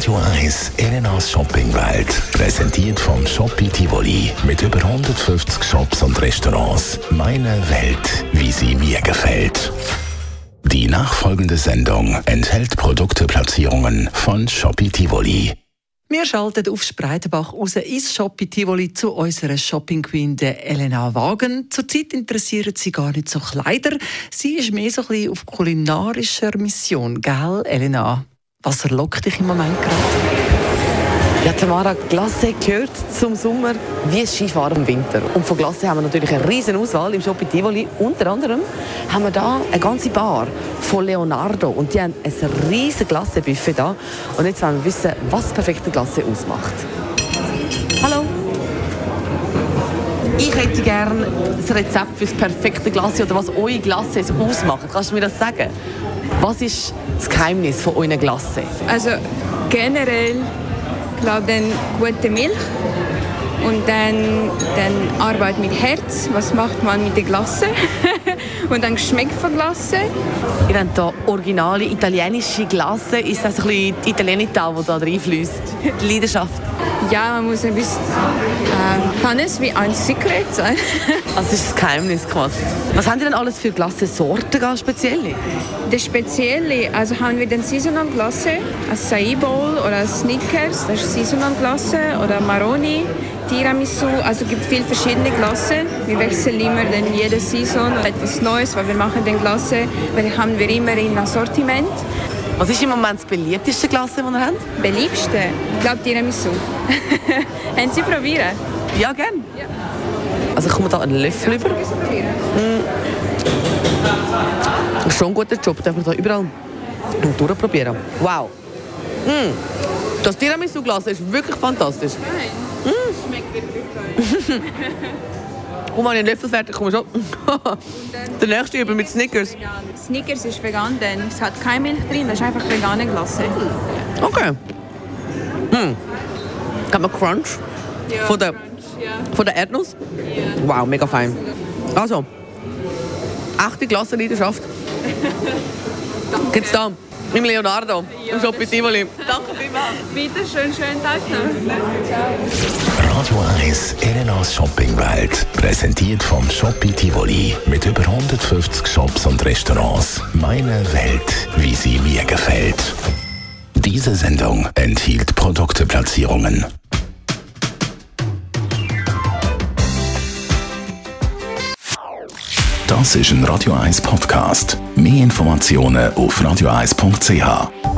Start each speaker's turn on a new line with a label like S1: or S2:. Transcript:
S1: Radio 1 Elenas Shoppingwelt. Präsentiert vom Shoppi Tivoli. Mit über 150 Shops und Restaurants. Meine Welt, wie sie mir gefällt. Die nachfolgende Sendung enthält Produkteplatzierungen von Shoppi Tivoli.
S2: Wir schalten auf Spreitenbach raus ins Shoppi Tivoli zu unserer Shopping Queen, der Elena Wagen. Zurzeit interessiert sie gar nicht so Kleider. Sie ist mehr so ein bisschen auf kulinarischer Mission, gell, Elena? Was lockt dich im Moment gerade?
S3: Ja, Tamara, Glace gehört zum Sommer wie Skifahren im Winter. Und von Glace haben wir natürlich eine riesen Auswahl im Shoppi Tivoli. Unter anderem haben wir hier eine ganze Bar von Leonardo. Und die haben ein riesen Glace-Buffet hier. Und jetzt wollen wir wissen, was perfekte Glace ausmacht. Hallo. Ich hätte gerne das Rezept für das perfekte Glace oder was eure Glace ausmacht. Kannst du mir das sagen? Was ist das Geheimnis von euren Glace?
S4: Also generell, glaube ich, gute Milch und dann Arbeit mit Herz. Was macht man mit der Glace? Und dann Geschmack von Glace.
S3: Ihr habt hier originale italienische Glace. Ist das ein bisschen die Italienità, die da reinfließt? Die Leidenschaft?
S4: Ja, man muss ein bisschen... kann es wie ein Secret sein?
S3: Also das ist das Geheimnis quasi. Was haben ihr denn alles für Glace-Sorten, ganz spezielle?
S4: Das Spezielle, also haben wir den Seasonal Glace, Acai Bowl oder Snickers, das ist Seasonal Glace oder Maroni, Tiramisu, also es gibt viele verschiedene Glace. Wir wechseln immer dann jede Saison etwas Neues, weil wir machen den Glace, weil haben wir immer in Assortiment.
S3: Was ist im Moment das beliebteste Glace, das ihr habt?
S4: Beliebste? Ich glaube Tiramisu. Haben Sie probieren?
S3: Ja, gerne.
S4: Ja.
S3: Also kommt da einen Löffel über. Das ist schon ein guter Job, darf man da überall durchprobieren. Wow. Das Tiramisu-Glas ist wirklich fantastisch.
S4: Nein, schmeckt wirklich geil.
S3: Komm mal in den Löffel fertig, komm schon. Der nächste Übel mit Snickers.
S4: Snickers ist vegan, denn es hat keine Milch drin, das ist einfach vegane Glace.
S3: Okay. Kann man Crunch?
S4: Ja,
S3: von der,
S4: Crunch, ja.
S3: von der Erdnuss?
S4: Ja.
S3: Wow, mega fein. Also, echte Glace-Leidenschaft. Gibt's da im Leonardo, im Shoppi Tivoli. Danke vielmals.
S4: Bitte schön, schönen Tag noch.
S1: Radio 1 Elenas Shoppingwelt. Präsentiert vom Shoppi Tivoli. Mit über 150 Shops und Restaurants. Meine Welt, wie sie mir gefällt. Diese Sendung enthielt Produkteplatzierungen. Das ist ein Radio 1 Podcast. Mehr Informationen auf radio1.ch.